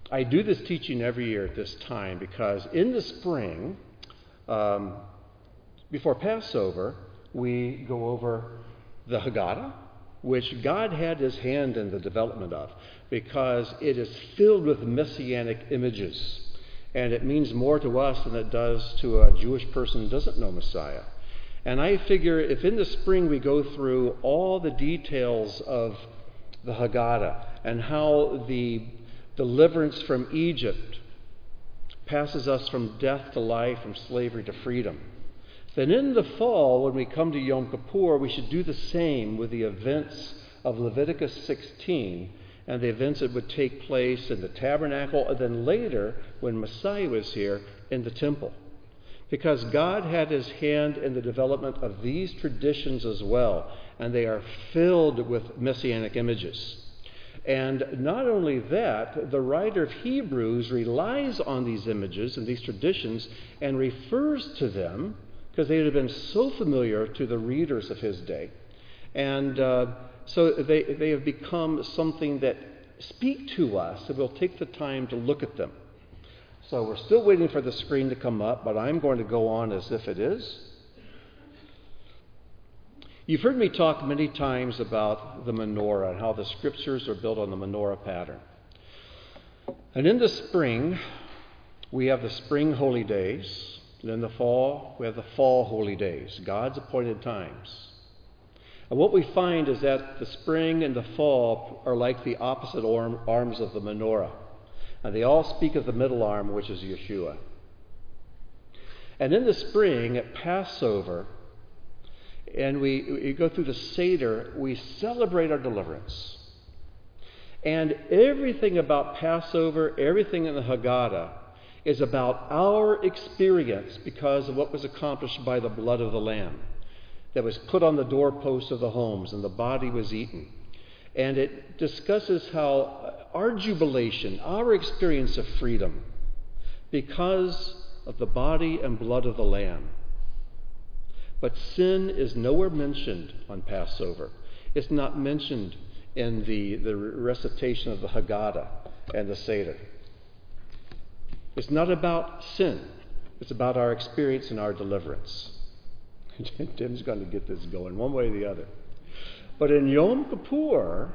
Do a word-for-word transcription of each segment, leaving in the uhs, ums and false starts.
I do this teaching every year at this time because in the spring, um, before Passover, we go over the Haggadah, which God had his hand in the development of, because it is filled with messianic images. And it means more to us than it does to a Jewish person who doesn't know Messiah. And I figure if in the spring we go through all the details of the Haggadah and how the deliverance from Egypt passes us from death to life, from slavery to freedom, then in the fall, when we come to Yom Kippur, we should do the same with the events of Leviticus sixteen and the events that would take place in the tabernacle, and then later, when Messiah was here, in the temple. Because God had his hand in the development of these traditions as well, and they are filled with messianic images. And not only that, the writer of Hebrews relies on these images and these traditions and refers to them because they had been so familiar to the readers of his day. And uh, so they, they have become something that speak to us, and we'll take the time to look at them. So we're still waiting for the screen to come up, but I'm going to go on as if it is. You've heard me talk many times about the menorah and how the scriptures are built on the menorah pattern. And in the spring, we have the spring holy days. And in the fall, we have the fall holy days, God's appointed times. And what we find is that the spring and the fall are like the opposite arm, arms of the menorah. And they all speak of the middle arm, which is Yeshua. And in the spring, at Passover, and we, we go through the Seder, we celebrate our deliverance. And everything about Passover, everything in the Haggadah, is about our experience because of what was accomplished by the blood of the Lamb that was put on the doorposts of the homes, and the body was eaten. And it discusses how our jubilation, our experience of freedom, because of the body and blood of the Lamb. But sin is nowhere mentioned on Passover. It's not mentioned in the, the recitation of the Haggadah and the Seder. It's not about sin. It's about our experience and our deliverance. Tim's going to get this going one way or the other. But in Yom Kippur,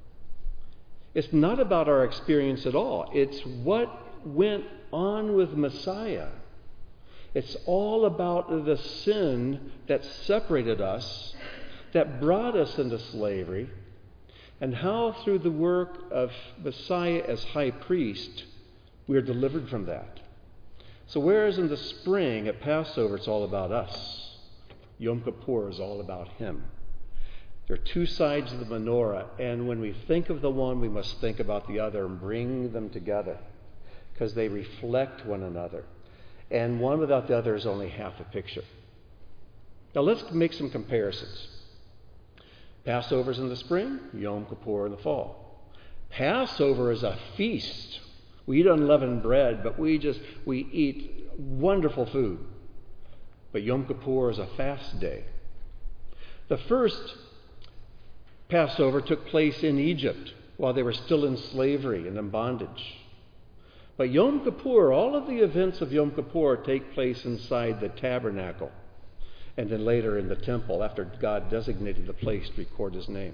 it's not about our experience at all. It's what went on with Messiah. It's all about the sin that separated us, that brought us into slavery, and how through the work of Messiah as high priest, we are delivered from that. So whereas in the spring at Passover it's all about us, Yom Kippur is all about him. There are two sides of the menorah, and when we think of the one, we must think about the other and bring them together because they reflect one another. And one without the other is only half a picture. Now let's make some comparisons. Passover's in the spring, Yom Kippur in the fall. Passover is a feast. We eat unleavened bread, but we just, we eat wonderful food. But Yom Kippur is a fast day. The first Passover took place in Egypt while they were still in slavery and in bondage. But Yom Kippur, all of the events of Yom Kippur take place inside the tabernacle and then later in the temple after God designated the place to record his name.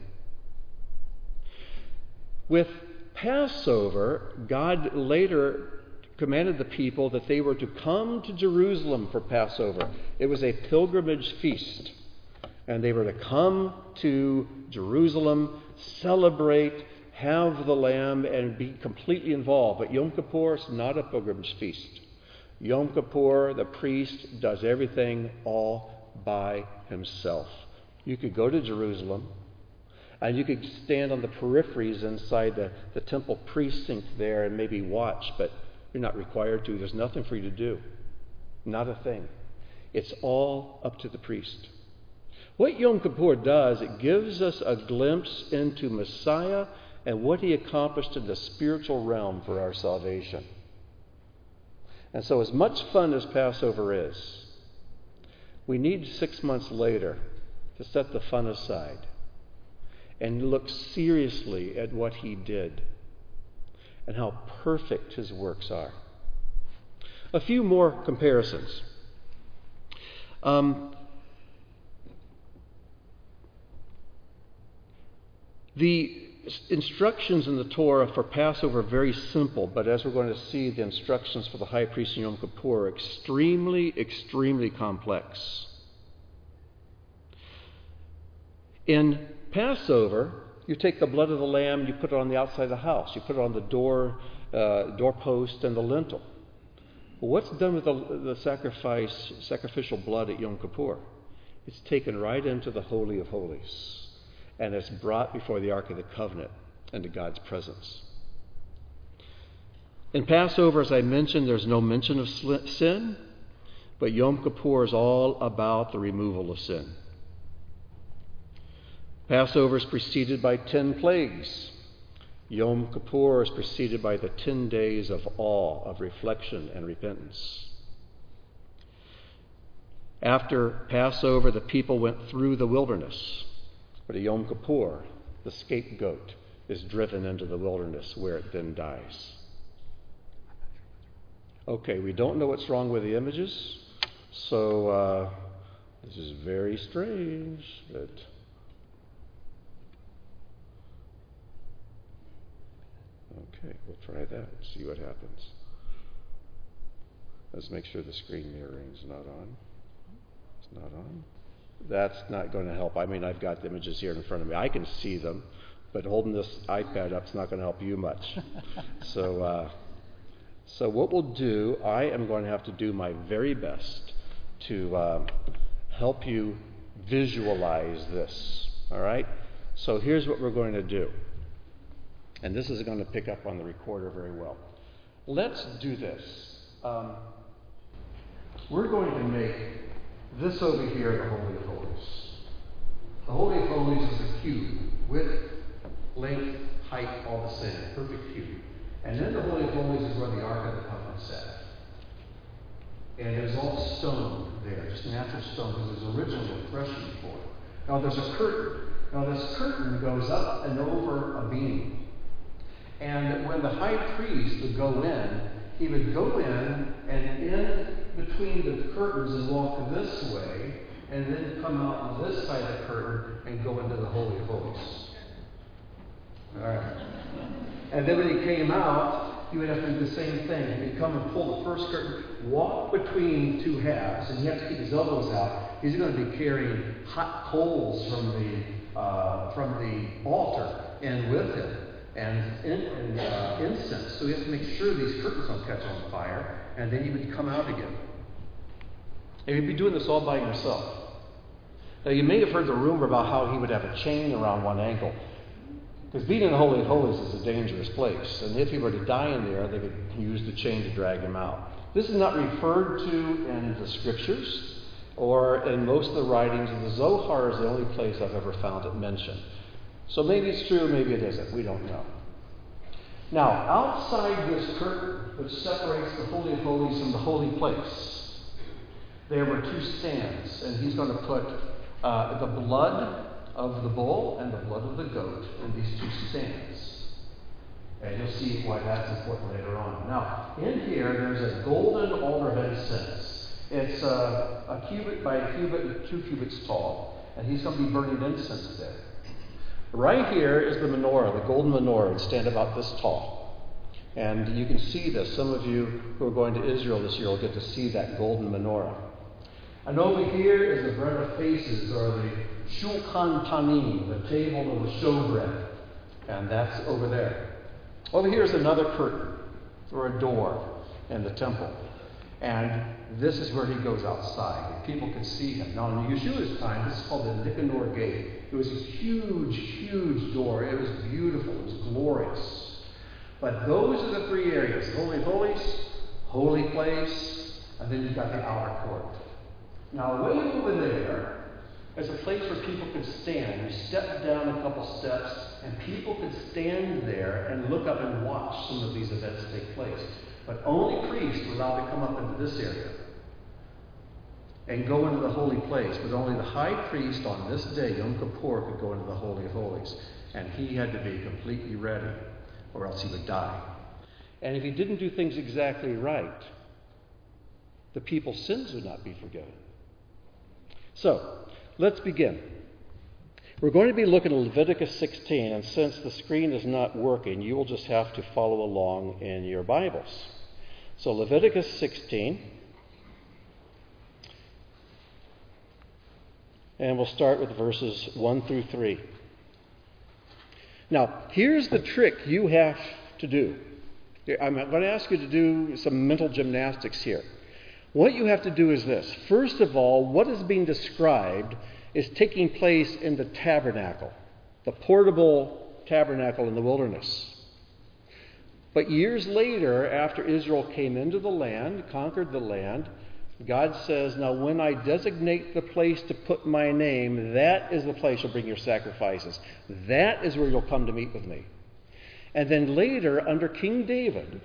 With Passover, God later commanded the people that they were to come to Jerusalem for Passover. It was a pilgrimage feast. And they were to come to Jerusalem, celebrate, have the lamb, and be completely involved. But Yom Kippur is not a pilgrimage feast. Yom Kippur, the priest does everything all by himself. You could go to Jerusalem, and you could stand on the peripheries inside the, the temple precinct there and maybe watch, but you're not required to. There's nothing for you to do. Not a thing. It's all up to the priest. What Yom Kippur does, it gives us a glimpse into Messiah and what he accomplished in the spiritual realm for our salvation. And so as much fun as Passover is, we need six months later to set the fun aside and look seriously at what he did and how perfect his works are. A few more comparisons. Um, the instructions in the Torah for Passover are very simple, but as we're going to see, the instructions for the high priest in Yom Kippur are extremely, extremely complex. In Passover, you take the blood of the lamb, you put it on the outside of the house, you put it on the door, uh, doorpost and the lintel. Well, what's done with the, the sacrifice, sacrificial blood at Yom Kippur? It's taken right into the Holy of Holies, and it's brought before the Ark of the Covenant into God's presence. In Passover, as I mentioned, there's no mention of sin, but Yom Kippur is all about the removal of sin. Passover is preceded by ten plagues. Yom Kippur is preceded by the ten days of awe, of reflection and repentance. After Passover, the people went through the wilderness. But at Yom Kippur, the scapegoat is driven into the wilderness where it then dies. Okay, we don't know what's wrong with the images, so uh, this is very strange that Okay, we'll try that, see what happens. Let's make sure the screen mirroring's not on. It's not on. That's not going to help. I mean, I've got the images here in front of me. I can see them, but holding this iPad up is not going to help you much. so, uh, so what we'll do, I am going to have to do my very best to uh, help you visualize this. All right? So here's what we're going to do. And this is going to pick up on the recorder very well. Let's do this. Um, we're going to make this over here the Holy of Holies. The Holy of Holies is a cube. Width, length, height, all the same. Perfect cube. And then the Holy of Holies is where the Ark of the Covenant sat. And there's all stone there, just natural stone, because it was originally a threshing floor. Now there's a curtain. Now this curtain goes up and over a beam. And when the high priest would go in, he would go in and in between the curtains and walk this way, and then come out on this side of the curtain and go into the Holy of Holies. All right. And then when he came out, he would have to do the same thing. He'd come and pull the first curtain, walk between two halves, and he had to keep his elbows out. He's going to be carrying hot coals from the uh, from the altar and with him. And, in, and uh, incense. So he has to make sure these curtains don't catch on fire, and then he would come out again. And he'd be doing this all by himself. Now you may have heard the rumor about how he would have a chain around one ankle, because being in the Holy of Holies is a dangerous place, and if he were to die in there, they could use the chain to drag him out. This is not referred to in the scriptures or in most of the writings, and the Zohar is the only place I've ever found it mentioned. So maybe it's true, maybe it isn't. We don't know. Now, outside this curtain, which separates the Holy of Holies from the holy place, there were two stands, and he's going to put uh, the blood of the bull and the blood of the goat in these two stands. And you'll see why that's important later on. Now, in here, there's a golden altar of incense. It's uh, a cubit by a cubit and two cubits tall, and he's going to be burning incense there. Right here is the menorah, the golden menorah. It would stand about this tall. And you can see this. Some of you who are going to Israel this year will get to see that golden menorah. And over here is the bread of faces, or the shulchan panim, the table of the showbread. And that's over there. Over here is another curtain, or a door in the temple. And this is where he goes outside. And people can see him. Now, in Yeshua's time, this is called the Nicanor Gate. It was a huge, huge door. It was beautiful. It was glorious. But those are the three areas. Holy of Holies, holy place, and then you've got the outer court. Now, way over there is a place where people could stand. You step down a couple steps, and people could stand there and look up and watch some of these events take place. But only priests were allowed to come up into this area and go into the holy place. But only the high priest on this day, Yom Kippur, could go into the Holy of Holies. And he had to be completely ready, or else he would die. And if he didn't do things exactly right, the people's sins would not be forgiven. So, let's begin. We're going to be looking at Leviticus sixteen, and since the screen is not working, you will just have to follow along in your Bibles. So, Leviticus sixteen, and we'll start with verses one through three. Now, here's the trick you have to do. I'm going to ask you to do some mental gymnastics here. What you have to do is this. First of all, what is being described is taking place in the tabernacle, the portable tabernacle in the wilderness. But years later, after Israel came into the land, conquered the land, God says, now when I designate the place to put my name, that is the place you'll bring your sacrifices. That is where you'll come to meet with me. And then later, under King David,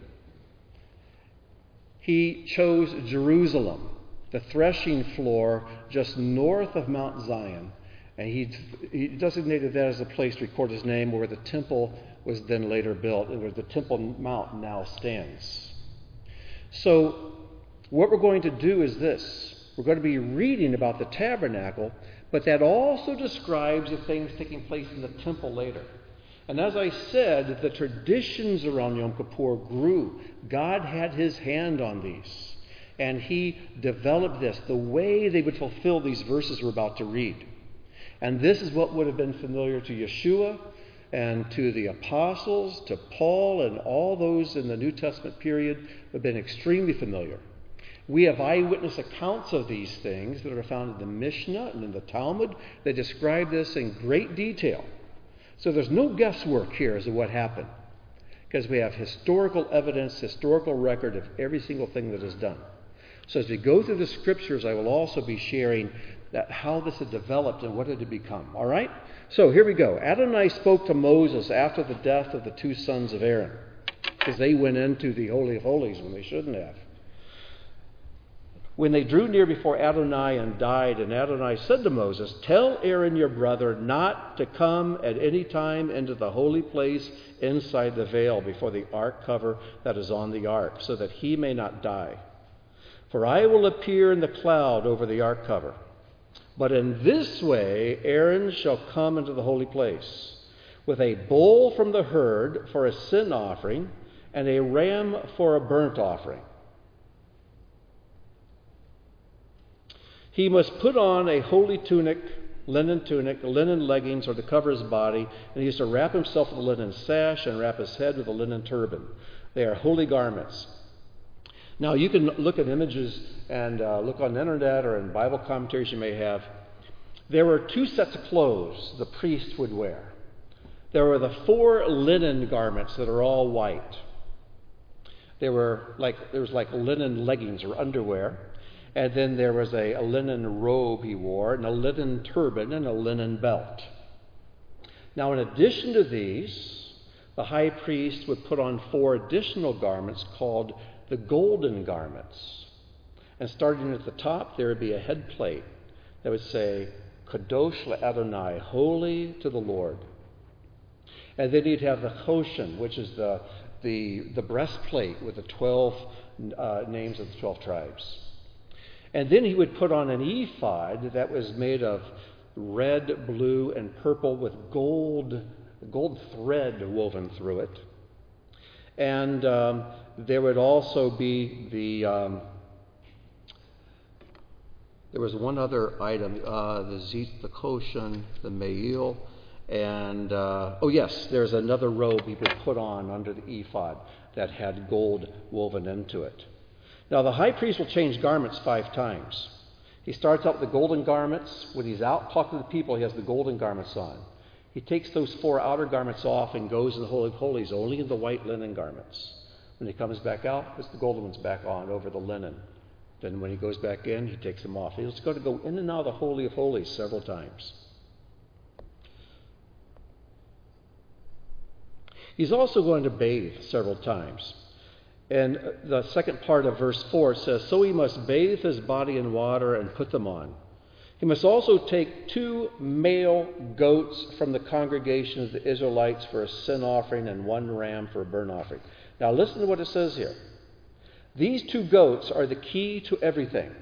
he chose Jerusalem, the threshing floor just north of Mount Zion. And he, he designated that as a place to record his name, where the temple was then later built, and where the Temple Mount now stands. So what we're going to do is this. We're going to be reading about the tabernacle, but that also describes the things taking place in the temple later. And as I said, the traditions around Yom Kippur grew. God had his hand on these. And he developed this, the way they would fulfill these verses we're about to read. And this is what would have been familiar to Yeshua and to the apostles, to Paul, and all those in the New Testament period have been extremely familiar. We have eyewitness accounts of these things that are found in the Mishnah and in the Talmud. They describe this in great detail. So there's no guesswork here as to what happened, because we have historical evidence, historical record of every single thing that is done. So as we go through the scriptures, I will also be sharing that how this had developed and what it had become. All right? So here we go. Adonai spoke to Moses after the death of the two sons of Aaron, because they went into the Holy of Holies when they shouldn't have. When they drew near before Adonai and died, and Adonai said to Moses, tell Aaron your brother not to come at any time into the holy place inside the veil before the ark cover that is on the ark, so that he may not die. For I will appear in the cloud over the ark cover. But in this way Aaron shall come into the holy place, with a bull from the herd for a sin offering, and a ram for a burnt offering. He must put on a holy tunic, linen tunic, linen leggings, or to cover his body, and he is to wrap himself with a linen sash and wrap his head with a linen turban. They are holy garments. Now, you can look at images and uh, look on the internet or in Bible commentaries you may have. There were two sets of clothes the priest would wear. There were the four linen garments that are all white. There were like there was like linen leggings or underwear. And then there was a, a linen robe he wore, and a linen turban, and a linen belt. Now, in addition to these, the high priest would put on four additional garments called the golden garments. And starting at the top, there would be a head plate that would say, Kadosh LeAdonai, holy to the Lord. And then he'd have the Choshen, which is the, the, the breastplate with the twelve uh, names of the twelve tribes. And then he would put on an ephod that was made of red, blue, and purple with gold, gold thread woven through it. And um, there would also be the, um, there was one other item, uh, the zit, the koshan, the me'il, and, uh, oh yes, there's another robe he would put on under the ephod that had gold woven into it. Now, the high priest will change garments five times. He starts out with the golden garments. When he's out talking to the people, he has the golden garments on. He takes those four outer garments off and goes in the Holy of Holies, only in the white linen garments. When he comes back out, puts the golden ones back on over the linen. Then when he goes back in, he takes them off. He's going to go in and out of the Holy of Holies several times. He's also going to bathe several times. And the second part of verse four says, so he must bathe his body in water and put them on. He must also take two male goats from the congregation of the Israelites for a sin offering and one ram for a burnt offering. Now listen to what it says here. These two goats are the key to everything.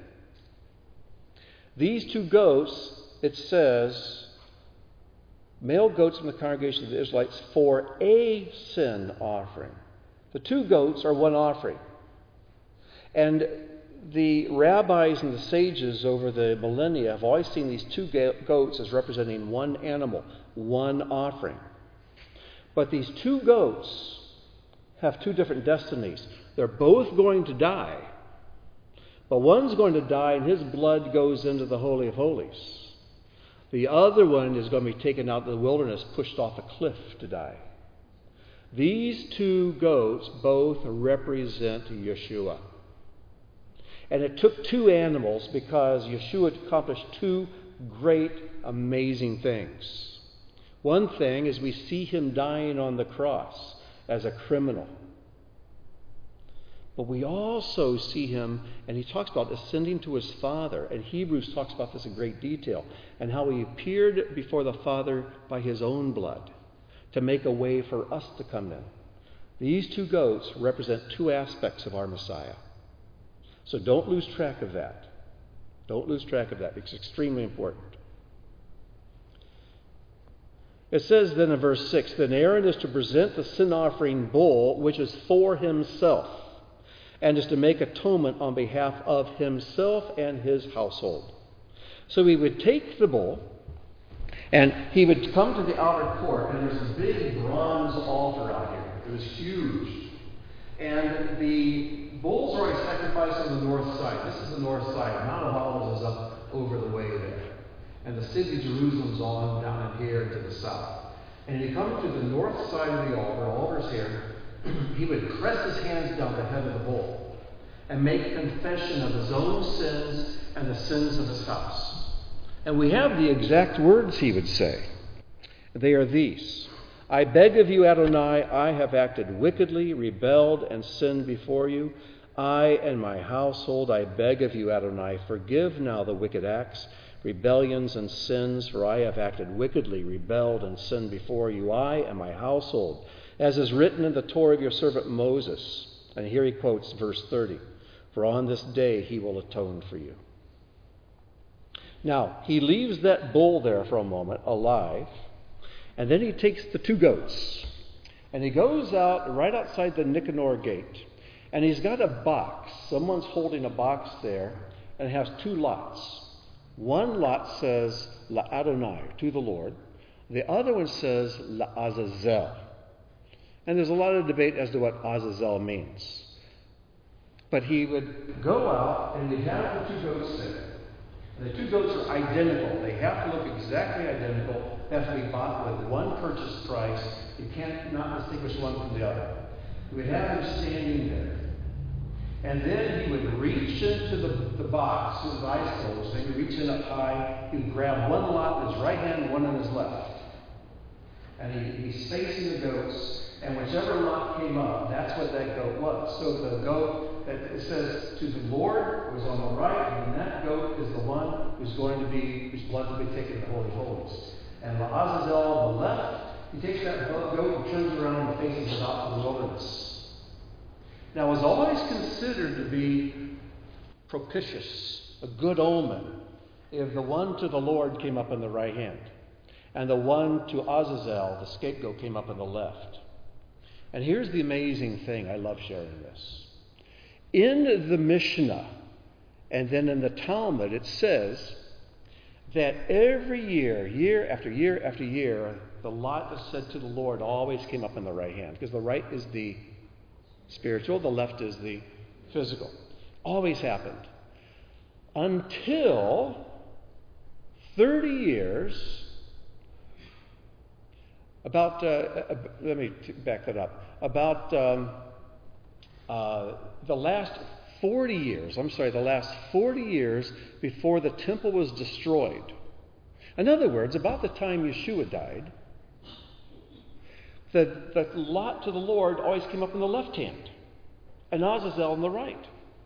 These two goats, it says, male goats from the congregation of the Israelites for a sin offering. The two goats are one offering. And the rabbis and the sages over the millennia have always seen these two goats as representing one animal, one offering. But these two goats have two different destinies. They're both going to die. But one's going to die and his blood goes into the Holy of Holies. The other one is going to be taken out in the wilderness, pushed off a cliff to die. These two goats both represent Yeshua. And it took two animals because Yeshua accomplished two great, amazing things. One thing is we see him dying on the cross as a criminal. But we also see him, and he talks about ascending to his Father. And Hebrews talks about this in great detail, and how he appeared before the Father by his own blood to make a way for us to come in. These two goats represent two aspects of our Messiah. So don't lose track of that. Don't lose track of that. It's extremely important. It says then in verse six, then Aaron is to present the sin offering bull, which is for himself, and is to make atonement on behalf of himself and his household. So he would take the bull, and he would come to the outer court, and there's a big bronze altar out here. It was huge. And the bulls are always sacrificed on the north side. This is the north side. Mount of Olives is up over the way there. And the city of Jerusalem's on down in here to the south. And he comes to the north side of the altar, the altar's here. He would press his hands down the head of the bull and make confession of his own sins and the sins of his house. And we have the exact words he would say. They are these. I beg of you, Adonai, I have acted wickedly, rebelled, and sinned before you. I and my household, I beg of you, Adonai, forgive now the wicked acts, rebellions, and sins, for I have acted wickedly, rebelled, and sinned before you, I and my household, as is written in the Torah of your servant Moses. And here he quotes verse thirty, for on this day he will atone for you. Now, he leaves that bull there for a moment, alive, and then he takes the two goats, and he goes out right outside the Nicanor gate, and he's got a box. Someone's holding a box there, and it has two lots. One lot says, La Adonai, to the Lord. The other one says, La Azazel. And there's a lot of debate as to what Azazel means. But he would go out, and he'd have the two goats there. The two goats are identical. They have to look exactly identical. They have to be bought with one purchase price. You can't not distinguish one from the other. He would have him standing there. And then he would reach into the, the box with his eyes closed. He would reach in up high. He would grab one lot in his right hand and one in his left. And he, he's facing the goats. And whichever lot came up, that's what that goat was. So the goat, that it says to the Lord, was on the right, and that goat is the one who's going to be, whose blood will be taken to the Holy Holies. And La'azazel on the left, he takes that goat and turns around and faces it out to the wilderness. Now, it was always considered to be propitious, a good omen, if the one to the Lord came up in the right hand, and the one to Azazel, the scapegoat, came up in the left. And here's the amazing thing. I love sharing this. In the Mishnah, and then in the Talmud, it says that every year, year after year after year, the lot that said to the Lord always came up in the right hand, because the right is the spiritual, the left is the physical. Always happened. Until thirty years, about, uh, uh, let me t- back that up, about um, uh, the last forty years, I'm sorry, the last forty years before the temple was destroyed. In other words, about the time Yeshua died, the, the lot to the Lord always came up in the left hand, and Azazel in the right.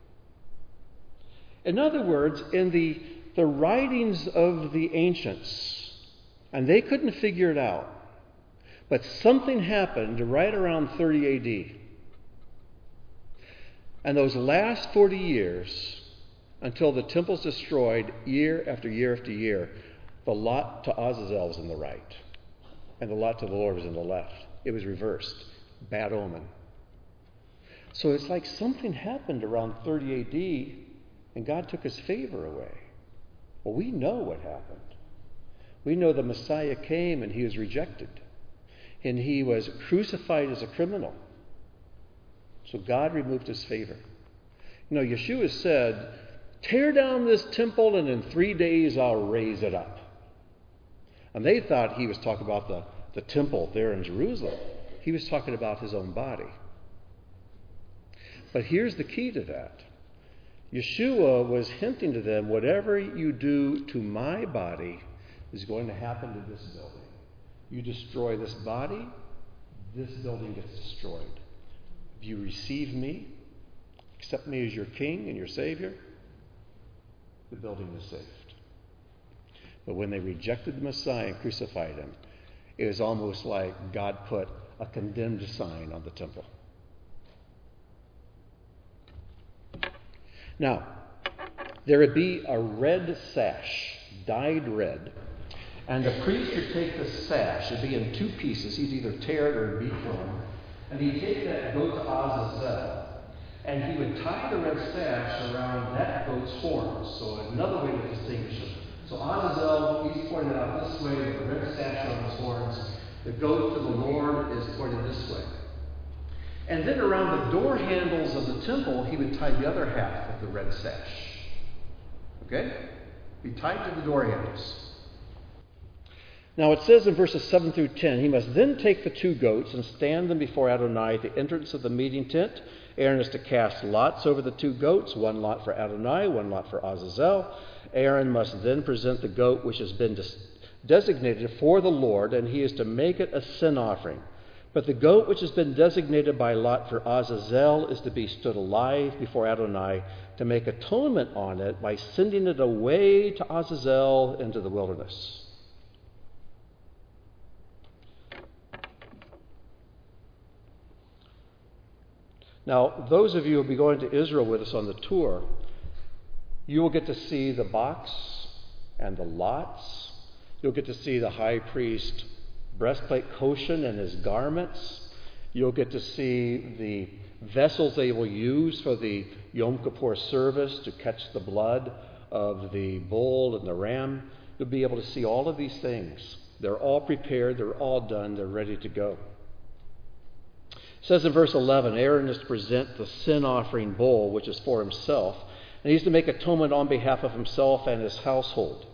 In other words, in the, the writings of the ancients, and they couldn't figure it out, but something happened right around thirty A D And those last forty years, until the temple's destroyed year after year after year, the lot to Azazel was in the right, and the lot to the Lord was in the left. It was reversed. Bad omen. So it's like something happened around thirty A D, and God took his favor away. Well, we know what happened. We know the Messiah came and he was rejected, and he was crucified as a criminal. So God removed his favor. You know, Yeshua said, tear down this temple and in three days I'll raise it up. And they thought he was talking about the, the temple there in Jerusalem. He was talking about his own body. But here's the key to that. Yeshua was hinting to them, whatever you do to my body is going to happen to this building. You destroy this body, this building gets destroyed. If you receive me, accept me as your king and your savior, the building is saved. But when they rejected the Messiah and crucified him, it was almost like God put a condemned sign on the temple. Now, there would be a red sash, dyed red, and the priest would take the sash, it'd be in two pieces, he'd either tear it or beat one, and he'd take that goat to Azazel, and he would tie the red sash around that goat's horns. So another way to distinguish them. So Azazel, he's pointed out this way with the red sash on his horns. The goat to the Lord is pointed this way. And then around the door handles of the temple, he would tie the other half of the red sash. Okay? Be tied to the door handles. Now it says in verses seven through ten, he must then take the two goats and stand them before Adonai at the entrance of the meeting tent. Aaron is to cast lots over the two goats, one lot for Adonai, one lot for Azazel. Aaron must then present the goat which has been des- designated for the Lord, and he is to make it a sin offering. But the goat which has been designated by lot for Azazel is to be stood alive before Adonai to make atonement on it by sending it away to Azazel into the wilderness. Now, those of you who will be going to Israel with us on the tour, you will get to see the box and the lots. You'll get to see the high priest breastplate Koshan and his garments. You'll get to see the vessels they will use for the Yom Kippur service to catch the blood of the bull and the ram. You'll be able to see all of these things. They're all prepared. They're all done. They're ready to go. It says in verse eleven, Aaron is to present the sin offering bull, which is for himself, and he's to make atonement on behalf of himself and his household.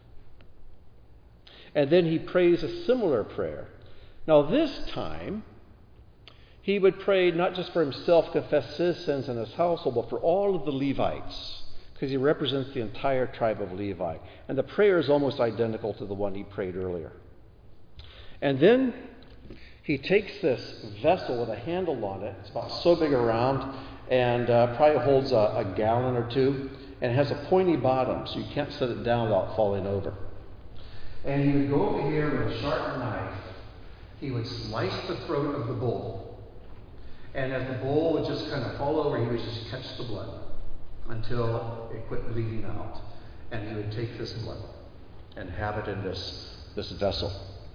And then he prays a similar prayer. Now this time, he would pray not just for himself, confess his sins and his household, but for all of the Levites, because he represents the entire tribe of Levi. And the prayer is almost identical to the one he prayed earlier. And then he takes this vessel with a handle on it. It's about so big around, and uh, probably holds a, a gallon or two, and it has a pointy bottom, so you can't set it down without falling over. And he would go over here with a sharp knife. He would slice the throat of the bull. And as the bull would just kind of fall over, he would just catch the blood until it quit bleeding out. And he would take this blood and have it in this, this vessel.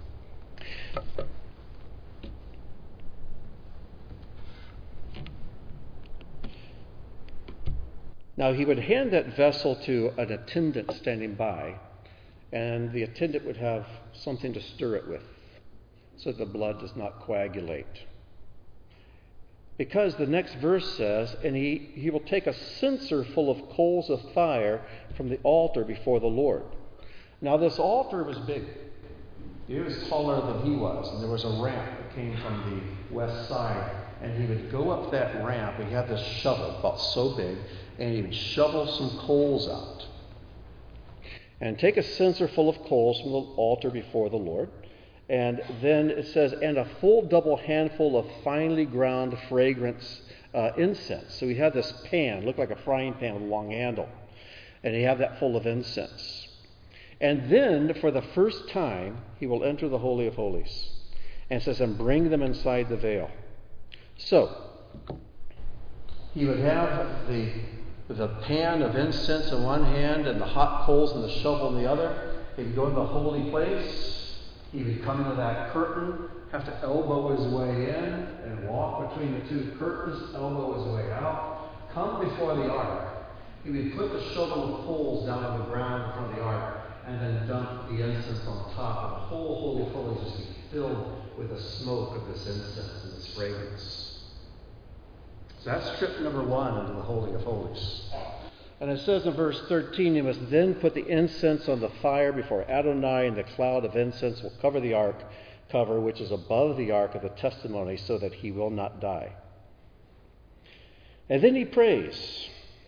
Now he would hand that vessel to an attendant standing by, and the attendant would have something to stir it with so the blood does not coagulate. Because the next verse says, and he, he will take a censer full of coals of fire from the altar before the Lord. Now this altar was big. It was taller than he was, and there was a ramp that came from the west side. And he would go up that ramp, and he had this shovel about so big, and he would shovel some coals out. And take a censer full of coals from the altar before the Lord. And then it says, and a full double handful of finely ground fragrance uh, incense. So he had this pan, looked like a frying pan with a long handle. And he had that full of incense. And then, for the first time, he will enter the Holy of Holies. And it says, and bring them inside the veil. So, He would have the, the pan of incense in one hand and the hot coals and the shovel in the other. He would go into the holy place. He would come into that curtain, have to elbow his way in and walk between the two curtains, elbow his way out, come before the ark. He would put the shovel of coals down on the ground in front of the ark and then dump the incense on top. And the whole Holy of Holies just be filled with the smoke of this incense and this fragrance. So that's trip number one into the Holy of Holies. And it says in verse thirteen, "You must then put the incense on the fire before Adonai, and the cloud of incense will cover the ark cover, which is above the ark of the testimony, so that he will not die." And then he prays.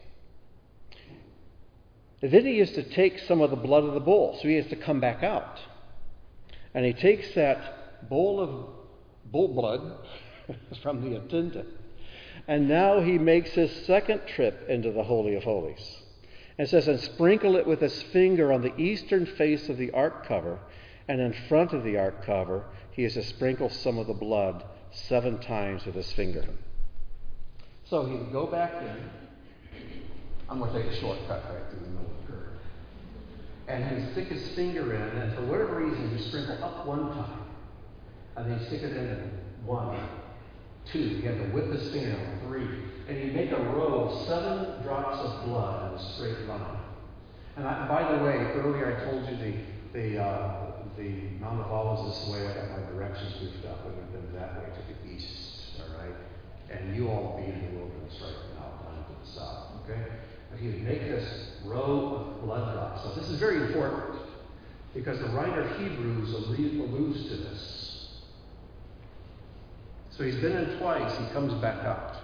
And then he is to take some of the blood of the bull. So he has to come back out. And he takes that bowl of bull blood from the attendant. And now he makes his second trip into the Holy of Holies. And it says, "And sprinkle it with his finger on the eastern face of the ark cover, and in front of the ark cover he is to sprinkle some of the blood seven times with his finger." So he would go back in. I'm going to take a shortcut right through the middle of the curve. And he would stick his finger in, and for whatever reason, he'd sprinkle up one time. And then he'd stick it in at one, two. He had to whip his finger on three. And he'd make a row of seven drops of blood in a straight line. And I, by the way, earlier I told you the the uh, the Mount of Olives this way. I got my directions goofed up. It would have been that way to the east, all right? And you all be in the wilderness right now, down to the south, okay? But he would make this row of blood drops. So this is very important because the writer of Hebrews alludes to this. So he's been in twice. He comes back out.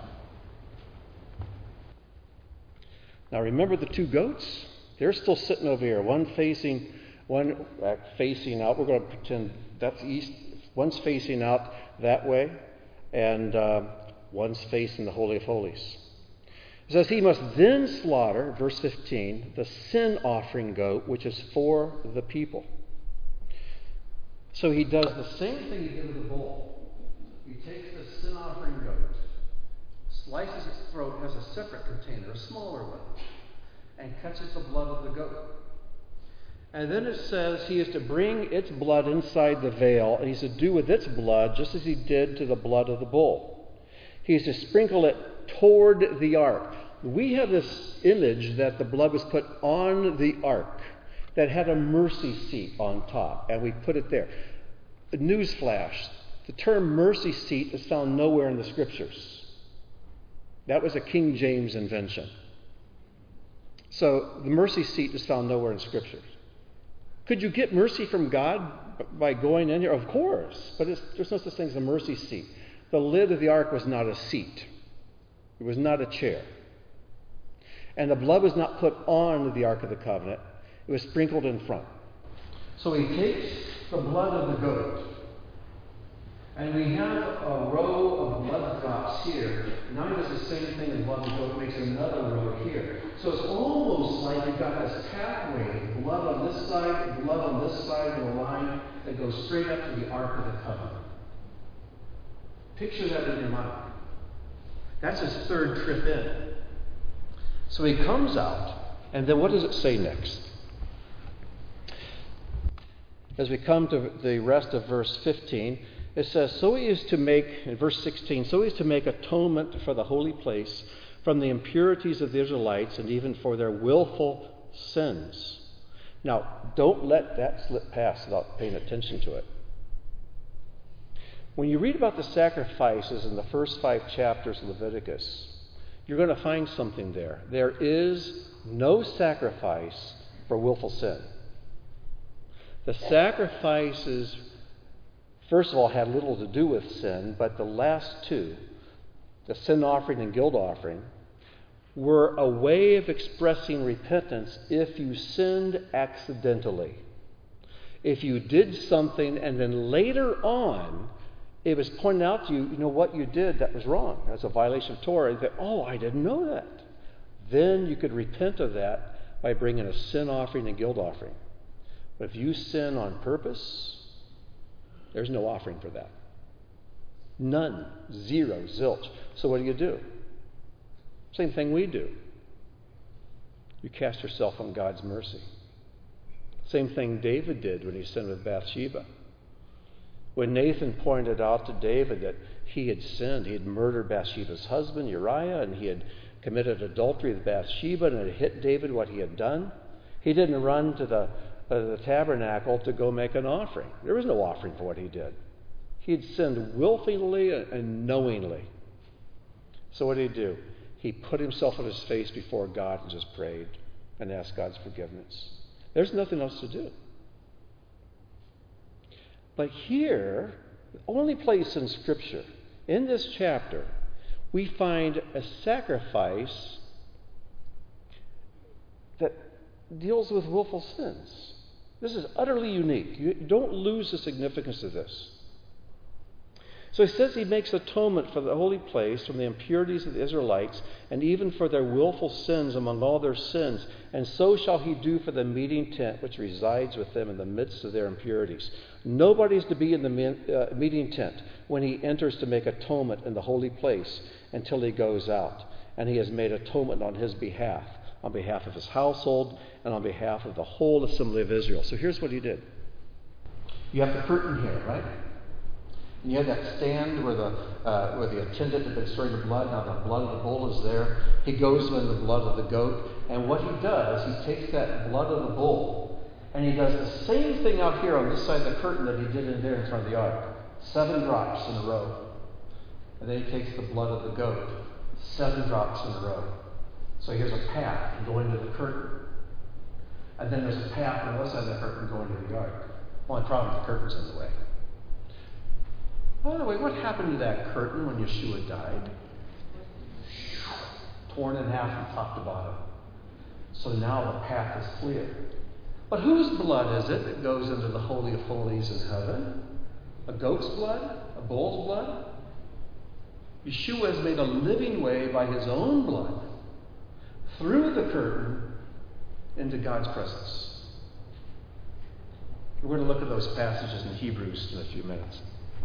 Now remember the two goats? They're still sitting over here. One facing, one uh, facing out. We're going to pretend that's east. One's facing out that way, and uh, one's facing the Holy of Holies. It says he must then slaughter, verse fifteen, the sin offering goat, which is for the people. So he does the same thing he did with the bull. He takes the sin offering goat, slices its throat, has a separate container, a smaller one, and catches the blood of the goat. And then it says he is to bring its blood inside the veil, and he's to do with its blood just as he did to the blood of the bull. He is to sprinkle it toward the ark. We have this image that the blood was put on the ark that had a mercy seat on top, and we put it there. Newsflash, the term mercy seat is found nowhere in the Scriptures. That was a King James invention. So the mercy seat is found nowhere in Scripture. Could you get mercy from God by going in here? Of course, but it's, there's no such thing as a mercy seat. The lid of the ark was not a seat. It was not a chair. And the blood was not put on the Ark of the Covenant. It was sprinkled in front. So he takes the blood of the goat, and we have a row of blood drops here. Now he does the same thing as blood of the goat, makes another row here. So it's almost like you've got this pathway, blood on this side, blood on this side of the line that goes straight up to the Ark of the Covenant. Picture that in your mind. That's his third trip in. So he comes out, and then what does it say next? As we come to the rest of verse fifteen, it says, so he is to make, in verse sixteen, so he is to make atonement for the holy place from the impurities of the Israelites and even for their willful sins. Now, don't let that slip past without paying attention to it. When you read about the sacrifices in the first five chapters of Leviticus, you're going to find something there. There is no sacrifice for willful sin. The sacrifices, first of all, had little to do with sin, but the last two, the sin offering and guilt offering, were a way of expressing repentance if you sinned accidentally. If you did something and then later on it was pointed out to you, you know, what you did that was wrong. That's a violation of Torah. That, oh, I didn't know that. Then you could repent of that by bringing a sin offering and guilt offering. But if you sin on purpose, there's no offering for that. None. Zero. Zilch. So what do you do? Same thing we do. You cast yourself on God's mercy. Same thing David did when he sinned with Bathsheba. When Nathan pointed out to David that he had sinned, he had murdered Bathsheba's husband, Uriah, and he had committed adultery with Bathsheba, and it hit David what he had done, he didn't run to the, uh, the tabernacle to go make an offering. There was no offering for what he did. He had sinned willfully and knowingly. So what did he do? He put himself on his face before God and just prayed and asked God's forgiveness. There's nothing else to do. But here, the only place in Scripture, in this chapter, we find a sacrifice that deals with willful sins. This is utterly unique. You don't lose the significance of this. So he says he makes atonement for the holy place from the impurities of the Israelites and even for their willful sins among all their sins. And so shall he do for the meeting tent which resides with them in the midst of their impurities. Nobody's to be in the uh, meeting tent when he enters to make atonement in the holy place until he goes out. And he has made atonement on his behalf, on behalf of his household and on behalf of the whole assembly of Israel. So here's what he did. You have the curtain here, right? And you had that stand where the uh, where the attendant had been stirring the blood. Now the blood of the bull is there. He goes in the blood of the goat. And what he does, he takes that blood of the bull and he does the same thing out here on this side of the curtain that he did in there in front of the ark. Seven drops in a row. And then he takes the blood of the goat. Seven drops in a row. So here's a path going to the curtain. And then there's a path on the other side of the curtain going to the ark. Only problem is the curtain's in the way. By the way, what happened to that curtain when Yeshua died? Torn in half from top to bottom. So now the path is clear. But whose blood is it that goes into the Holy of Holies in heaven? A goat's blood? A bull's blood? Yeshua has made a living way by his own blood through the curtain into God's presence. We're going to look at those passages in Hebrews in a few minutes.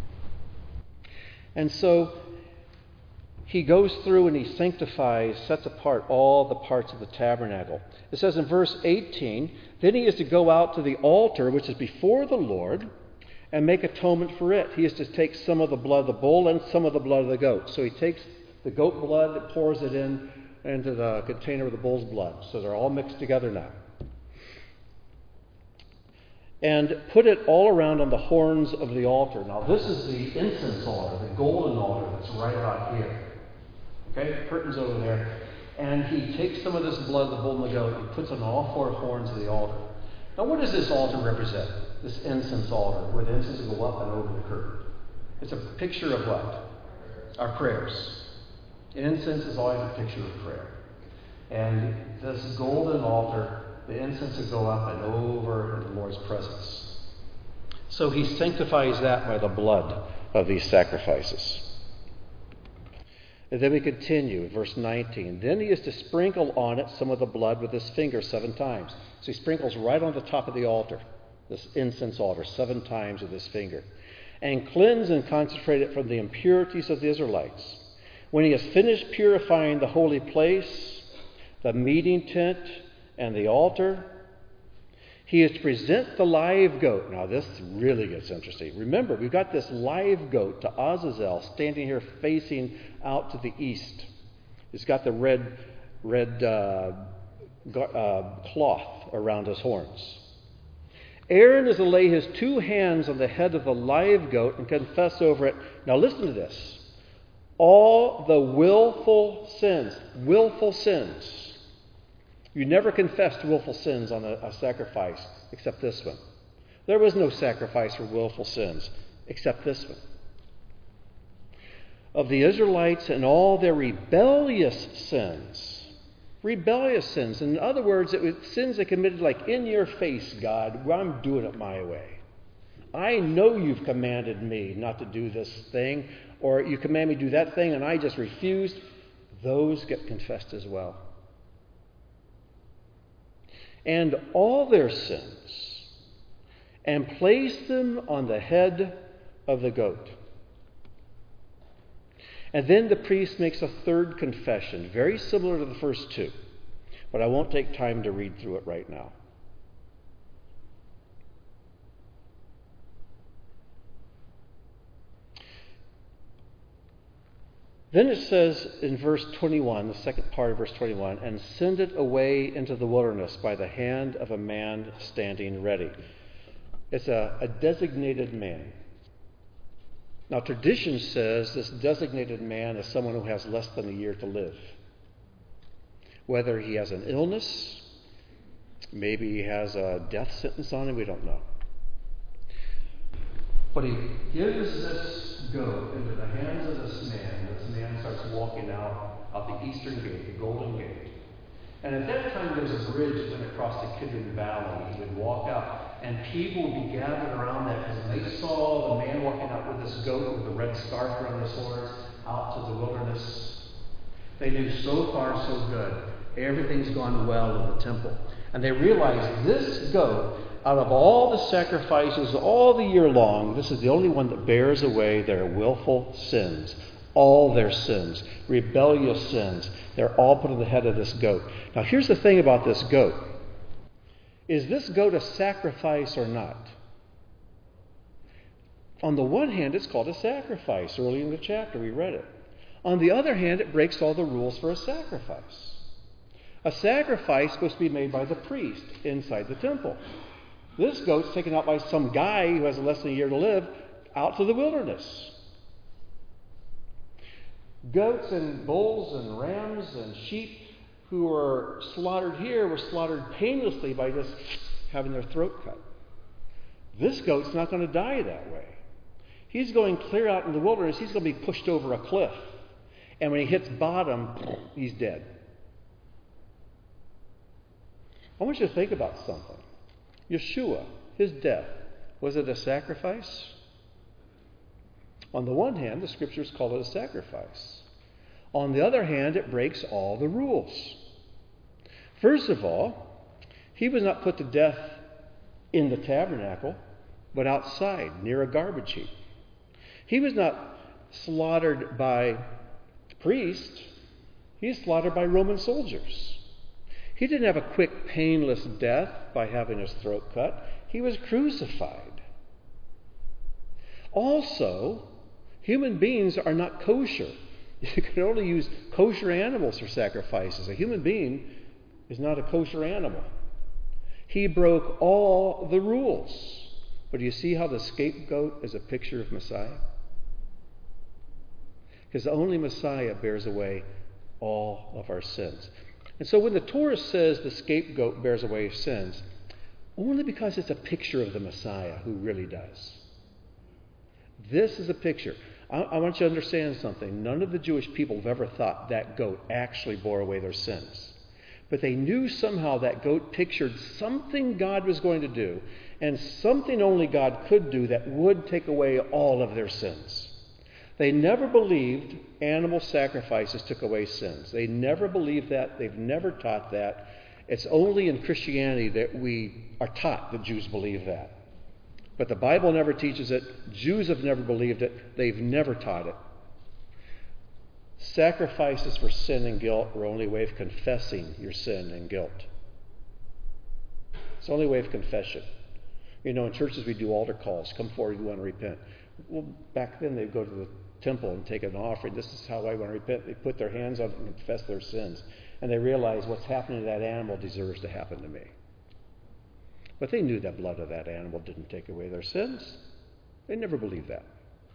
And so he goes through and he sanctifies, sets apart all the parts of the tabernacle. It says in verse eighteen, then he is to go out to the altar, which is before the Lord, and make atonement for it. He is to take some of the blood of the bull and some of the blood of the goat. So he takes the goat blood and pours it in into the container of the bull's blood. So they're all mixed together now. And put it all around on the horns of the altar. Now this is the incense altar, the golden altar that's right about here. Okay, the curtain's over there. And he takes some of this blood of the bull and the goat and he puts it on all four horns of the altar. Now what does this altar represent? This incense altar, where the incense will go up and over the curtain. It's a picture of what? Our prayers. Incense is always a picture of prayer. And this golden altar, the incense would go up and over in the Lord's presence. So he sanctifies that by the blood of these sacrifices. And then we continue, verse nineteen. Then he is to sprinkle on it some of the blood with his finger seven times. So he sprinkles right on the top of the altar, this incense altar, seven times with his finger. And cleanse and consecrate it from the impurities of the Israelites. When he has finished purifying the holy place, the meeting tent, and the altar, he is to present the live goat. Now this really gets interesting. Remember, we've got this live goat to Azazel standing here facing out to the east. He's got the red, red uh, uh, cloth around his horns. Aaron is to lay his two hands on the head of the live goat and confess over it. Now listen to this. All the willful sins, willful sins. You never confessed willful sins on a, a sacrifice except this one. There was no sacrifice for willful sins except this one. Of the Israelites and all their rebellious sins. Rebellious sins. In other words, it was sins they committed like in your face, God, well, I'm doing it my way. I know you've commanded me not to do this thing, or you command me to do that thing and I just refused. Those get confessed as well. And all their sins, and place them on the head of the goat. And then the priest makes a third confession, very similar to the first two. But I won't take time to read through it right now. Then it says in verse twenty-one, the second part of verse twenty-one, and send it away into the wilderness by the hand of a man standing ready. It's a, a designated man. Now, tradition says this designated man is someone who has less than a year to live. Whether he has an illness, maybe he has a death sentence on him, we don't know. But he gives this goat into the hands of this man. This man starts walking out of the eastern gate, the Golden Gate. And at that time, there was a bridge that went across the Kidron Valley. He would walk out, and people would be gathered around that because they saw the man walking out with this goat with the red scarf around his horns out to the wilderness. They knew so far so good. Everything's gone well in the temple. And they realized this goat, out of all the sacrifices all the year long, this is the only one that bears away their willful sins. All their sins, rebellious sins, they're all put on the head of this goat. Now here's the thing about this goat. Is this goat a sacrifice or not? On the one hand, it's called a sacrifice. Early in the chapter, we read it. On the other hand, it breaks all the rules for a sacrifice. A sacrifice is supposed to be made by the priest inside the temple. This goat's taken out by some guy who has less than a year to live out to the wilderness. Goats and bulls and rams and sheep who were slaughtered here were slaughtered painlessly by just having their throat cut. This goat's not going to die that way. He's going clear out in the wilderness. He's going to be pushed over a cliff. And when he hits bottom, he's dead. I want you to think about something. Yeshua, his death, was it a sacrifice? On the one hand, the scriptures call it a sacrifice. On the other hand, it breaks all the rules. First of all, he was not put to death in the tabernacle, but outside, near a garbage heap. He was not slaughtered by priests. He was slaughtered by Roman soldiers. He didn't have a quick, painless death by having his throat cut. He was crucified. Also, human beings are not kosher. You can only use kosher animals for sacrifices. A human being is not a kosher animal. He broke all the rules. But do you see how the scapegoat is a picture of Messiah? Because only Messiah bears away all of our sins. And so when the Torah says the scapegoat bears away sins, only because it's a picture of the Messiah who really does. This is a picture. I, I want you to understand something. None of the Jewish people have ever thought that goat actually bore away their sins. But they knew somehow that goat pictured something God was going to do, and something only God could do that would take away all of their sins. They never believed animal sacrifices took away sins. They never believed that. They've never taught that. It's only in Christianity that we are taught that Jews believe that. But the Bible never teaches it. Jews have never believed it. They've never taught it. Sacrifices for sin and guilt are only a way of confessing your sin and guilt. It's the only way of confession. You know, in churches we do altar calls. Come forward if you want to repent. Well, back then they'd go to the temple and take an offering. This is how I want to repent. They put their hands on it and confess their sins. And they realize what's happening to that animal deserves to happen to me. But they knew that blood of that animal didn't take away their sins. They never believed that.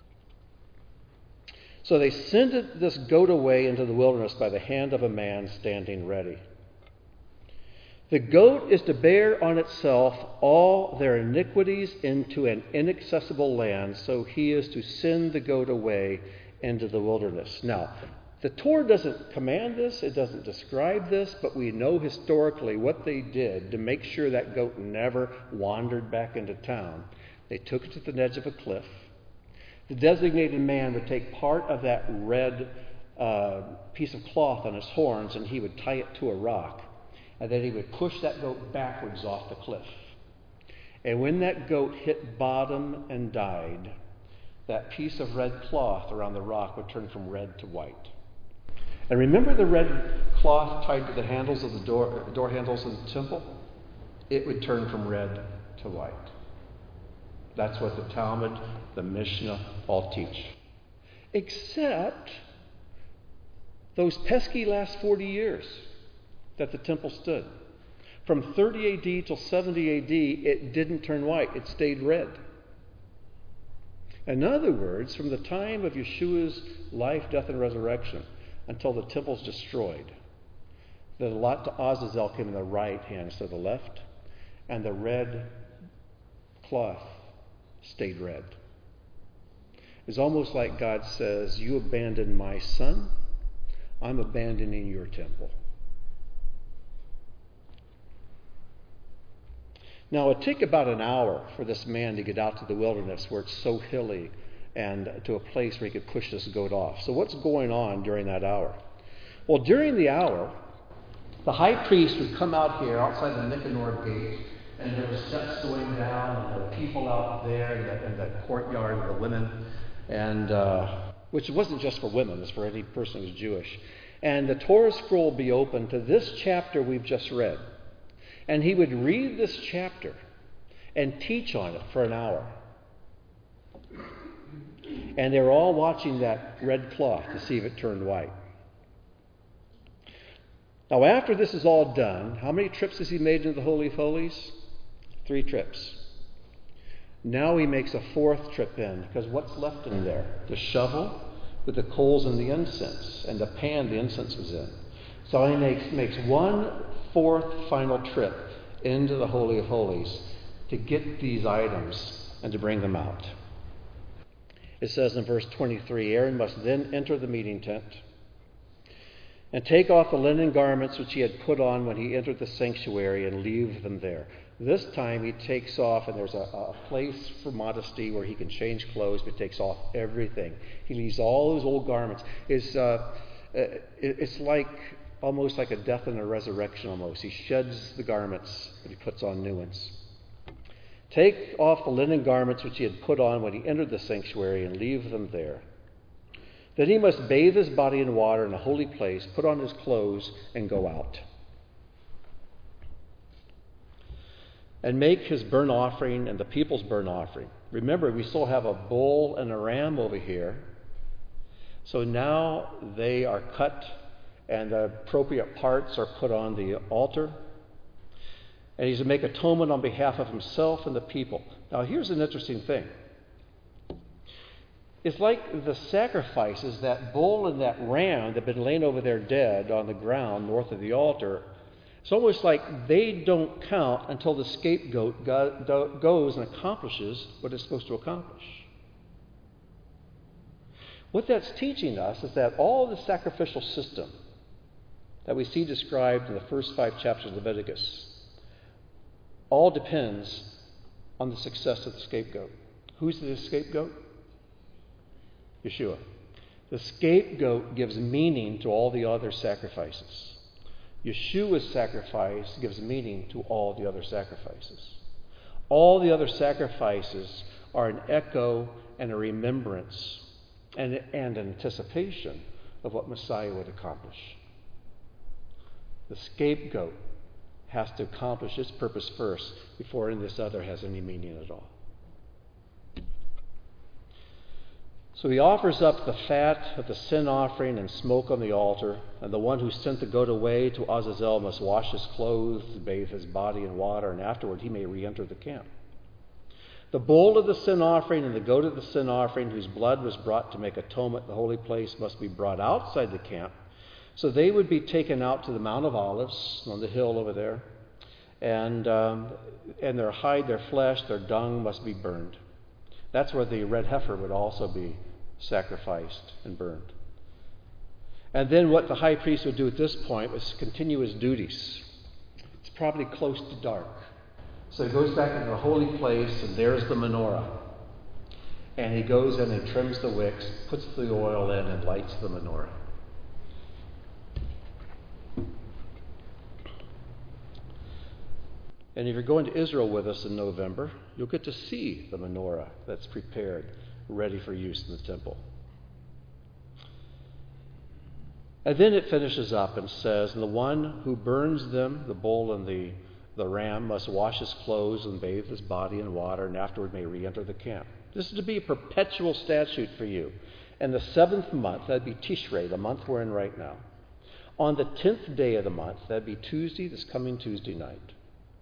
So they sent this goat away into the wilderness by the hand of a man standing ready. The goat is to bear on itself all their iniquities into an inaccessible land, so he is to send the goat away into the wilderness. Now, the Torah doesn't command this, it doesn't describe this, but we know historically what they did to make sure that goat never wandered back into town. They took it to the edge of a cliff. The designated man would take part of that red uh, piece of cloth on his horns and he would tie it to a rock. And then he would push that goat backwards off the cliff. And when that goat hit bottom and died, that piece of red cloth around the rock would turn from red to white. And remember the red cloth tied to the handles of the door, door handles of the temple? It would turn from red to white. That's what the Talmud, the Mishnah all teach. Except those pesky last forty years that the temple stood. From thirty A D till seventy A D, it didn't turn white. It stayed red. In other words, from the time of Yeshua's life, death, and resurrection until the temple's destroyed, the lot to Azazel came in the right hand instead of the left, and the red cloth stayed red. It's almost like God says, you abandoned my son, I'm abandoning your temple. Now, it took about an hour for this man to get out to the wilderness where it's so hilly and to a place where he could push this goat off. So what's going on during that hour? Well, during the hour, the high priest would come out here outside the Nicanor gate, and there were steps going down, and there were people out there in the, in the courtyard with the women, and uh, which wasn't just for women, it was for any person who was Jewish. And the Torah scroll would be open to this chapter we've just read. And he would read this chapter and teach on it for an hour. And they were all watching that red cloth to see if it turned white. Now, after this is all done, how many trips has he made into the Holy of Holies? Three trips. Now he makes a fourth trip in, because what's left in there? The shovel with the coals and the incense, and the pan the incense was in. So he makes, makes one fourth final trip into the Holy of Holies to get these items and to bring them out. It says in verse twenty-three, Aaron must then enter the meeting tent and take off the linen garments which he had put on when he entered the sanctuary and leave them there. This time he takes off, and there's a, a place for modesty where he can change clothes, but he takes off everything. He leaves all those old garments. It's, uh, it's like almost like a death and a resurrection almost. He sheds the garments, but he puts on new ones. Take off the linen garments which he had put on when he entered the sanctuary and leave them there. Then he must bathe his body in water in a holy place, put on his clothes, and go out. And make his burnt offering and the people's burnt offering. Remember, we still have a bull and a ram over here. So now they are cut and the appropriate parts are put on the altar. And he's to make atonement on behalf of himself and the people. Now, here's an interesting thing. It's like the sacrifices, that bull and that ram that have been laying over there dead on the ground north of the altar. It's almost like they don't count until the scapegoat go, goes and accomplishes what it's supposed to accomplish. What that's teaching us is that all the sacrificial system that we see described in the first five chapters of Leviticus all depends on the success of the scapegoat. Who's the scapegoat? Yeshua. The scapegoat gives meaning to all the other sacrifices. Yeshua's sacrifice gives meaning to all the other sacrifices. All the other sacrifices are an echo and a remembrance and, and an anticipation of what Messiah would accomplish. The scapegoat has to accomplish its purpose first before any of this other has any meaning at all. So he offers up the fat of the sin offering and smoke on the altar, and the one who sent the goat away to Azazel must wash his clothes, bathe his body in water, and afterward he may re-enter the camp. The bull of the sin offering and the goat of the sin offering, whose blood was brought to make atonement in the holy place, must be brought outside the camp. So they would be taken out to the Mount of Olives on the hill over there, and um, and their hide, their flesh, their dung must be burned. That's where the red heifer would also be sacrificed and burned. And then what the high priest would do at this point was continue his duties. It's probably close to dark. So he goes back into the holy place, and there's the menorah. And he goes in and trims the wicks, puts the oil in, and lights the menorah. And if you're going to Israel with us in November, you'll get to see the menorah that's prepared ready for use in the temple. And then it finishes up and says, and the one who burns them, the bull and the, the ram, must wash his clothes and bathe his body in water, and afterward may re-enter the camp. This is to be a perpetual statute for you. And the seventh month, that'd be Tishrei, the month we're in right now. On the tenth day of the month, that'd be Tuesday, this coming Tuesday night,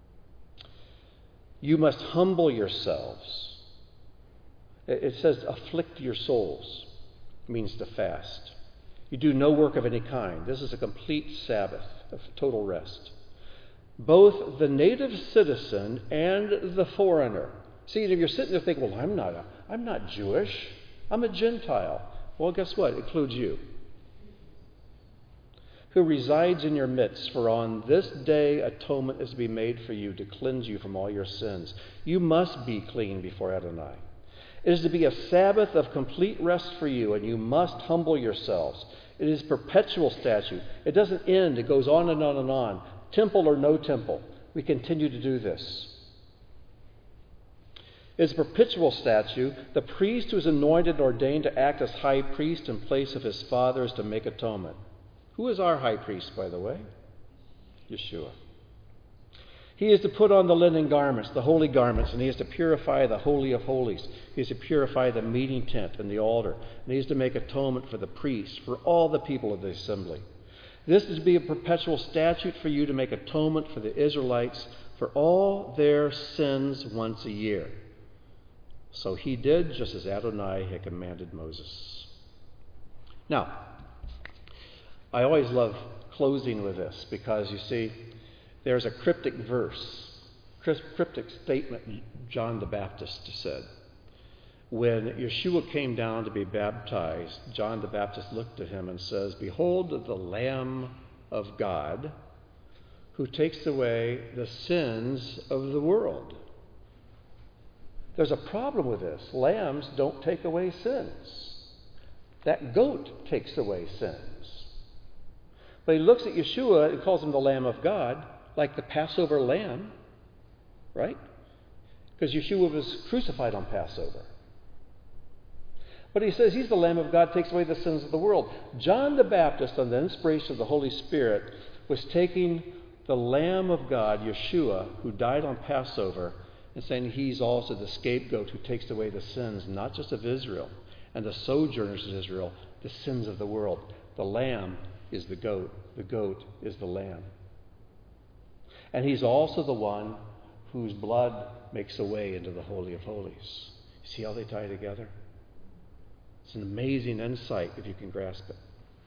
you must humble yourselves. It says afflict your souls. It means to fast. You do no work of any kind. This is a complete Sabbath of total rest. Both the native citizen and the foreigner. See, if you're sitting there thinking, well, I'm not, a, I'm not Jewish. I'm a Gentile. Well, guess what? It includes you. Who resides in your midst, for on this day atonement is to be made for you to cleanse you from all your sins. You must be clean before Adonai. It is to be a Sabbath of complete rest for you, and you must humble yourselves. It is perpetual statute. It doesn't end. It goes on and on and on. Temple or no temple, we continue to do this. It is a perpetual statute. The priest who is anointed and ordained to act as high priest in place of his father is to make atonement. Who is our high priest, by the way? Yeshua. He is to put on the linen garments, the holy garments, and he is to purify the Holy of Holies. He is to purify the meeting tent and the altar. And he is to make atonement for the priests, for all the people of the assembly. This is to be a perpetual statute for you to make atonement for the Israelites for all their sins once a year. So he did just as Adonai had commanded Moses. Now, I always love closing with this because, you see, there's a cryptic verse, cryptic statement John the Baptist said. When Yeshua came down to be baptized, John the Baptist looked at him and says, "Behold the Lamb of God who takes away the sins of the world." There's a problem with this. Lambs don't take away sins. That goat takes away sins. But he looks at Yeshua and calls him the Lamb of God, like the Passover lamb, right? Because Yeshua was crucified on Passover. But he says he's the Lamb of God, takes away the sins of the world. John the Baptist, on the inspiration of the Holy Spirit, was taking the Lamb of God, Yeshua, who died on Passover, and saying he's also the scapegoat who takes away the sins, not just of Israel and the sojourners of Israel, the sins of the world. The Lamb is the goat. The goat is the Lamb. And he's also the one whose blood makes a way into the Holy of Holies. See how they tie together? It's an amazing insight if you can grasp it.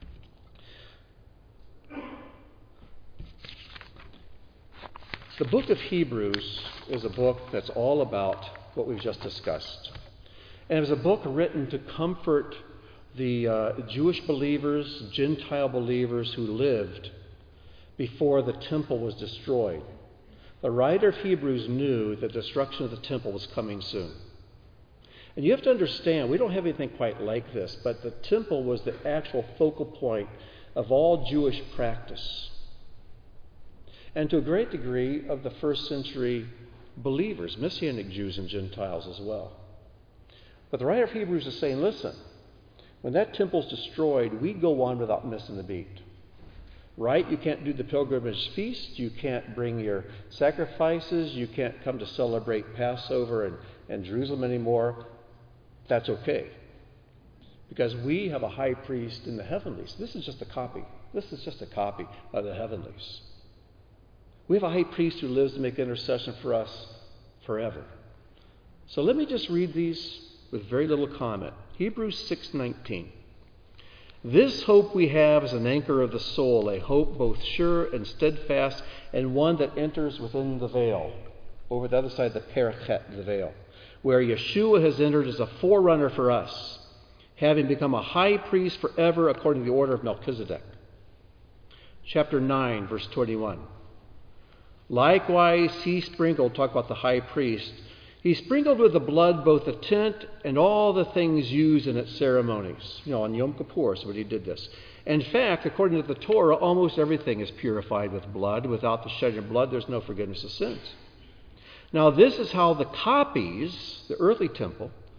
The book of Hebrews is a book that's all about what we've just discussed. And it was a book written to comfort the uh, Jewish believers, Gentile believers who lived before the temple was destroyed. The writer of Hebrews knew that the destruction of the temple was coming soon. And you have to understand, we don't have anything quite like this, but the temple was the actual focal point of all Jewish practice. And to a great degree of the first century believers, Messianic Jews and Gentiles as well. But the writer of Hebrews is saying, listen, when that temple's destroyed, we go on without missing a beat. Right? You can't do the pilgrimage feast. You can't bring your sacrifices. You can't come to celebrate Passover in, in Jerusalem anymore. That's okay. Because we have a high priest in the heavenlies. This is just a copy. This is just a copy of the heavenlies. We have a high priest who lives to make intercession for us forever. So let me just read these with very little comment. Hebrews six nineteen. This hope we have is an anchor of the soul, a hope both sure and steadfast, and one that enters within the veil, over the other side of the parachet, the veil, where Yeshua has entered as a forerunner for us, having become a high priest forever according to the order of Melchizedek. Chapter nine, verse twenty-one. Likewise, he sprinkled, talk about the high priest, he sprinkled with the blood both the tent and all the things used in its ceremonies. You know, on Yom Kippur is when he did this. In fact, according to the Torah, almost everything is purified with blood. Without the shedding of blood, there's no forgiveness of sins. Now, this is how the copies, the earthly temple,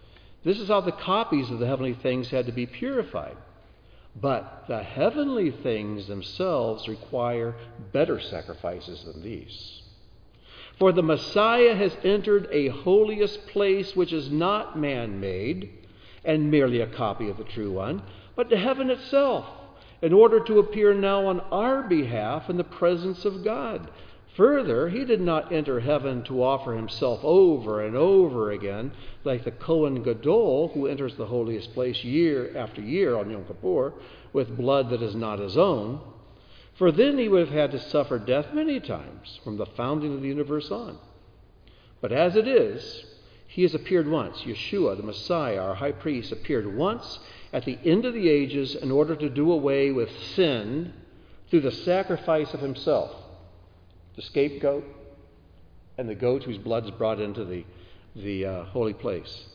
This is how the copies of the heavenly things had to be purified. But the heavenly things themselves require better sacrifices than these. For the Messiah has entered a holiest place which is not man-made and merely a copy of the true one, but to heaven itself, in order to appear now on our behalf in the presence of God. Further, he did not enter heaven to offer himself over and over again, like the Kohen Gadol, who enters the holiest place year after year on Yom Kippur, with blood that is not his own. For then he would have had to suffer death many times, from the founding of the universe on. But as it is, he has appeared once. Yeshua, the Messiah, our high priest, appeared once at the end of the ages in order to do away with sin through the sacrifice of himself. The scapegoat, and the goat whose blood is brought into the, the uh, holy place.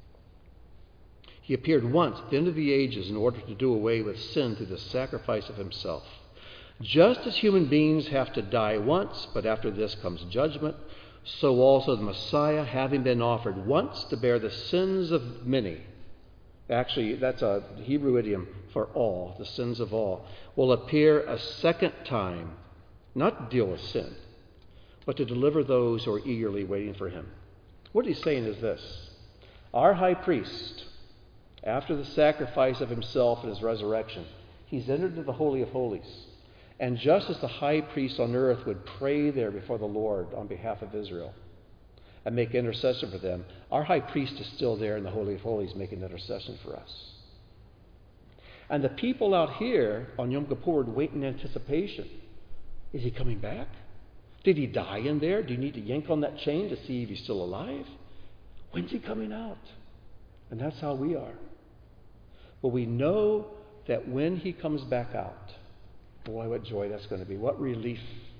He appeared once at the end of the ages in order to do away with sin through the sacrifice of himself. Just as human beings have to die once, but after this comes judgment, so also the Messiah, having been offered once to bear the sins of many, actually that's a Hebrew idiom for all, the sins of all, will appear a second time, not to deal with sin, but to deliver those who are eagerly waiting for him. What he's saying is this: our high priest, after the sacrifice of himself and his resurrection, he's entered into the Holy of Holies. And just as the high priest on earth would pray there before the Lord on behalf of Israel and make intercession for them, our high priest is still there in the Holy of Holies making intercession for us. And the people out here on Yom Kippur would wait in anticipation. Is he coming back? Did he die in there? Do you need to yank on that chain to see if he's still alive? When's he coming out? And that's how we are. But we know that when he comes back out, boy, what joy that's going to be. What relief.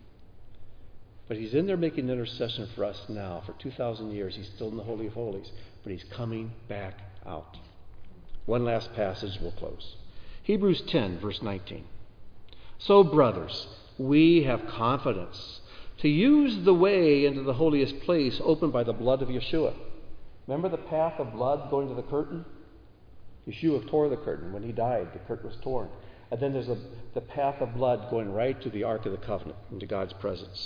But he's in there making intercession for us now. For two thousand years, he's still in the Holy of Holies. But he's coming back out. One last passage, we'll close. Hebrews ten, verse nineteen. So, brothers, we have confidence to use the way into the holiest place opened by the blood of Yeshua. Remember the path of blood going to the curtain? Yeshua tore the curtain. When he died, the curtain was torn. And then there's a, the path of blood going right to the Ark of the Covenant, into God's presence.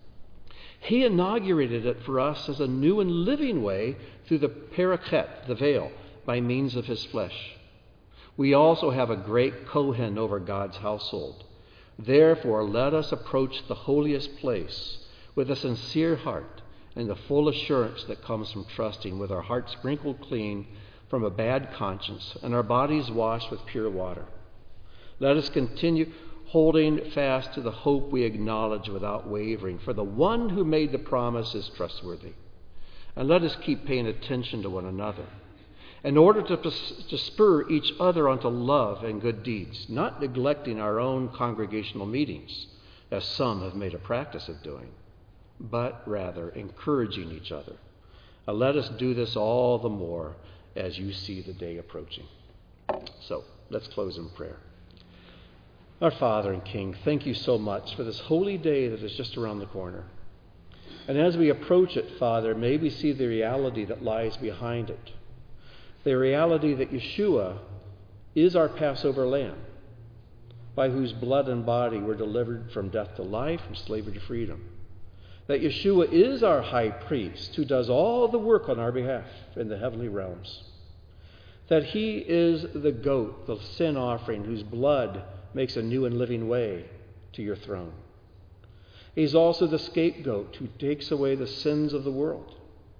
He inaugurated it for us as a new and living way through the parachet, the veil, by means of his flesh. We also have a great Kohen over God's household. Therefore, let us approach the holiest place with a sincere heart and the full assurance that comes from trusting, with our hearts sprinkled clean from a bad conscience and our bodies washed with pure water. Let us continue holding fast to the hope we acknowledge without wavering, for the one who made the promise is trustworthy. And let us keep paying attention to one another, in order to, to spur each other onto love and good deeds, not neglecting our own congregational meetings, as some have made a practice of doing, but rather encouraging each other. And let us do this all the more as you see the day approaching. So, let's close in prayer. Our Father and King, thank you so much for this holy day that is just around the corner. And as we approach it, Father, may we see the reality that lies behind it. The reality that Yeshua is our Passover lamb, by whose blood and body we're delivered from death to life, from slavery to freedom. That Yeshua is our high priest who does all the work on our behalf in the heavenly realms. That he is the goat, the sin offering, whose blood makes a new and living way to your throne. He's also the scapegoat who takes away the sins of the world.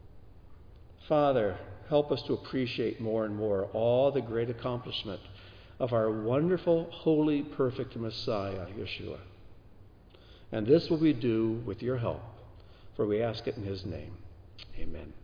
Father, help us to appreciate more and more all the great accomplishment of our wonderful, holy, perfect Messiah, Yeshua. And this will we do with your help, for we ask it in his name. Amen.